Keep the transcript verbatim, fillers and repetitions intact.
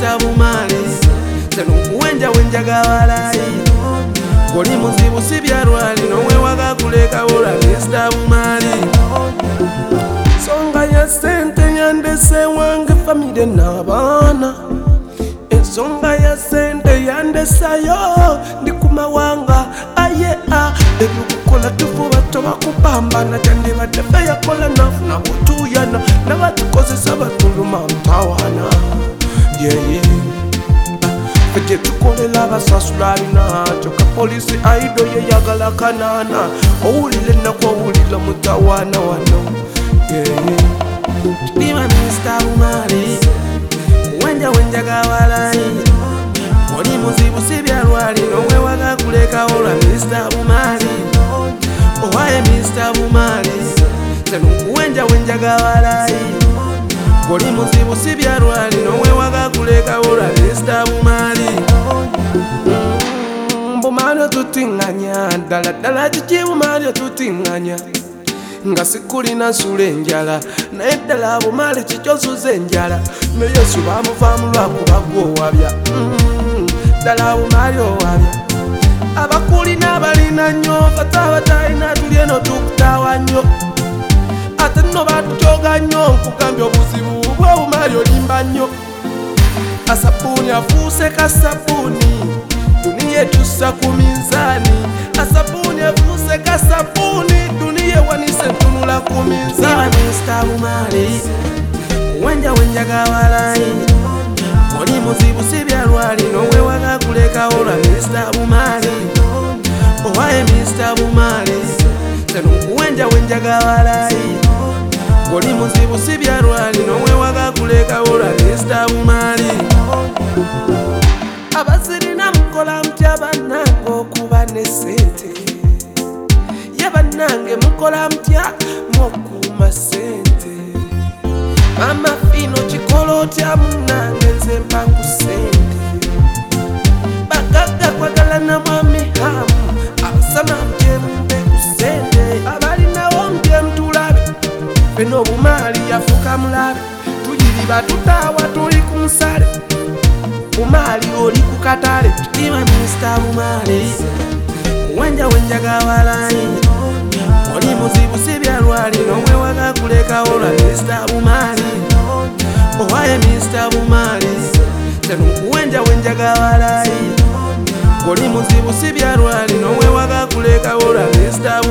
mister Bumali Senukuwenja wenjaga walai Goli muzibu sibyarwali Nowe waga kuleka ula mister Bumali Songa ya sente yandese wange famide nabana Ensonga ya sente yandesa yo Ndikuma wanga aye a Ebukukola tufuba toba kupambana Jandi batefe ya kola nafu na butuyana Na batukoze sabatuluma mtawana Yeah yeah Fete tukole laba sasulari na Choka polisi aido ye yagala kanana Owulile na kwa wulila mutawana wano Yeah yeah Dima mister Bumali Wenja wenja gawalai Wali muzibu sibyarwali Nowe waga kuleka ola mister Bumali Owaye mister Bumali Senukuwenja wenja gawalai Wali muzibu sibyarwali Nowe waga kuleka ola mister Bumali Bumali tutinganya Dala dala chichi Bumali tutinganya Nga sikuli na nsula enjala naye ddala Bumali kikyonsuza enjala ne Yesu bamuvamu lwakuba gw'owabya ddala Bumali owabya abakuli n'abalina nnyo fata abatalina tuli eno tukutawa nnyo ate nno batutyoga nnyo nkugambye obuzibu bwa Bumali olimba nnyo asabuni afuuse kasabuni duniya etussa ku minzaani asabuni afuuse kasabuni duniya ewanise ntunula ku minzaani mister Bumali wenja wenja gawalai wali muzibu sibyarwali nowe waga kuleka ola mister Bumali owaye mister Bumali senukuwenja wenja gawalai wali muzibu sibyarwali nowe waga kuleka ola mister Bumali abasirina mukola mutya bannange okuba ne sente ye bannange mukola mutya mw'okuuma sente mama fino kikola otya munnange nze mpa ku sente bagagga kwagalana mwami hamu abasama mutye mumpe ku sente abalinawo mutye mutulabe fena Bumali yafuka mulabe tuyiriba tutaawa tuli ku nsale Bumali oli ku katale Dima mister Bumali Wenja wenja gawalai Oli muzibu sibyarwali Nowe waga kuleka ola mister Bumali Owaye mister Bumali Senukuwenja wenja gawalai Oli muzibu sibyarwali Nowe waga kuleka ola mister